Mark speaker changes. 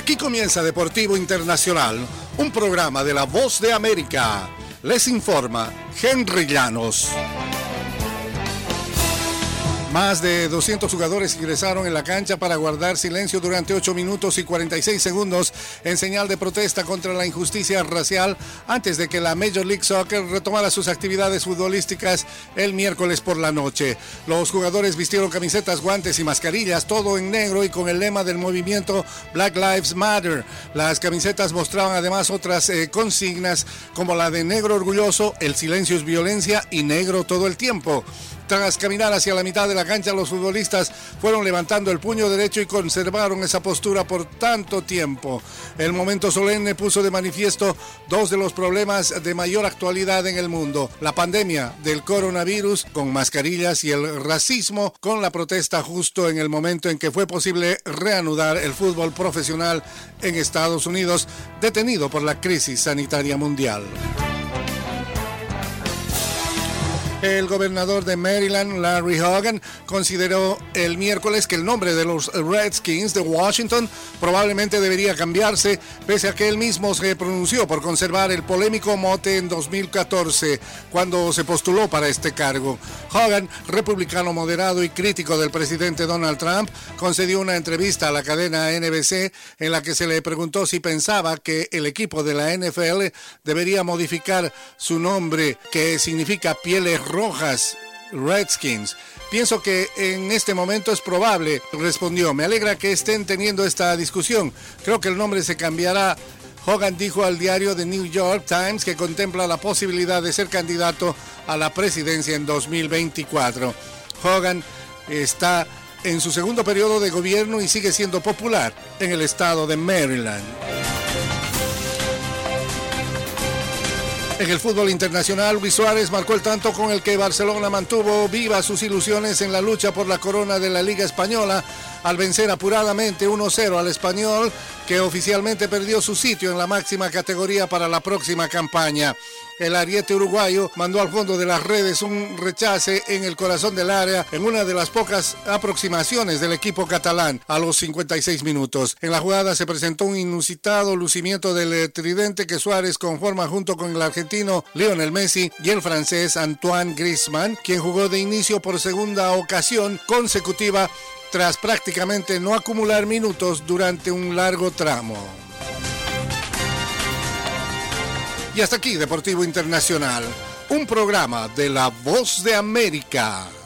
Speaker 1: Aquí comienza Deportivo Internacional, un programa de La Voz de América. Les informa Henry Llanos. Más de 200 jugadores ingresaron en la cancha para guardar silencio durante 8 minutos y 46 segundos en señal de protesta contra la injusticia racial antes de que la Major League Soccer retomara sus actividades futbolísticas el miércoles por la noche. Los jugadores vistieron camisetas, guantes y mascarillas, todo en negro y con el lema del movimiento Black Lives Matter. Las camisetas mostraban además otras consignas como la de negro orgulloso, el silencio es violencia y negro todo el tiempo. Tras caminar hacia la mitad de la cancha, los futbolistas fueron levantando el puño derecho y conservaron esa postura por tanto tiempo. El momento solemne puso de manifiesto dos de los problemas de mayor actualidad en el mundo: la pandemia del coronavirus con mascarillas y el racismo con la protesta justo en el momento en que fue posible reanudar el fútbol profesional en Estados Unidos, detenido por la crisis sanitaria mundial. El gobernador de Maryland, Larry Hogan, consideró el miércoles que el nombre de los Redskins de Washington probablemente debería cambiarse, pese a que él mismo se pronunció por conservar el polémico mote en 2014, cuando se postuló para este cargo. Hogan, republicano moderado y crítico del presidente Donald Trump, concedió una entrevista a la cadena NBC en la que se le preguntó si pensaba que el equipo de la NFL debería modificar su nombre, que significa pieles rojas, Redskins. Pienso que en este momento es probable, respondió. Me alegra que estén teniendo esta discusión. Creo que el nombre se cambiará. Hogan dijo al diario The New York Times que contempla la posibilidad de ser candidato a la presidencia en 2024. Hogan está en su segundo periodo de gobierno y sigue siendo popular en el estado de Maryland. En el fútbol internacional, Luis Suárez marcó el tanto con el que Barcelona mantuvo vivas sus ilusiones en la lucha por la corona de la Liga Española al vencer apuradamente 1-0 al Español, que oficialmente perdió su sitio en la máxima categoría para la próxima campaña. El ariete uruguayo mandó al fondo de las redes un rechace en el corazón del área en una de las pocas aproximaciones del equipo catalán a los 56 minutos. En la jugada se presentó un inusitado lucimiento del tridente que Suárez conforma junto con el argentino Lionel Messi y el francés Antoine Griezmann, quien jugó de inicio por segunda ocasión consecutiva tras prácticamente no acumular minutos durante un largo tramo. Y hasta aquí Deportivo Internacional, un programa de La Voz de América.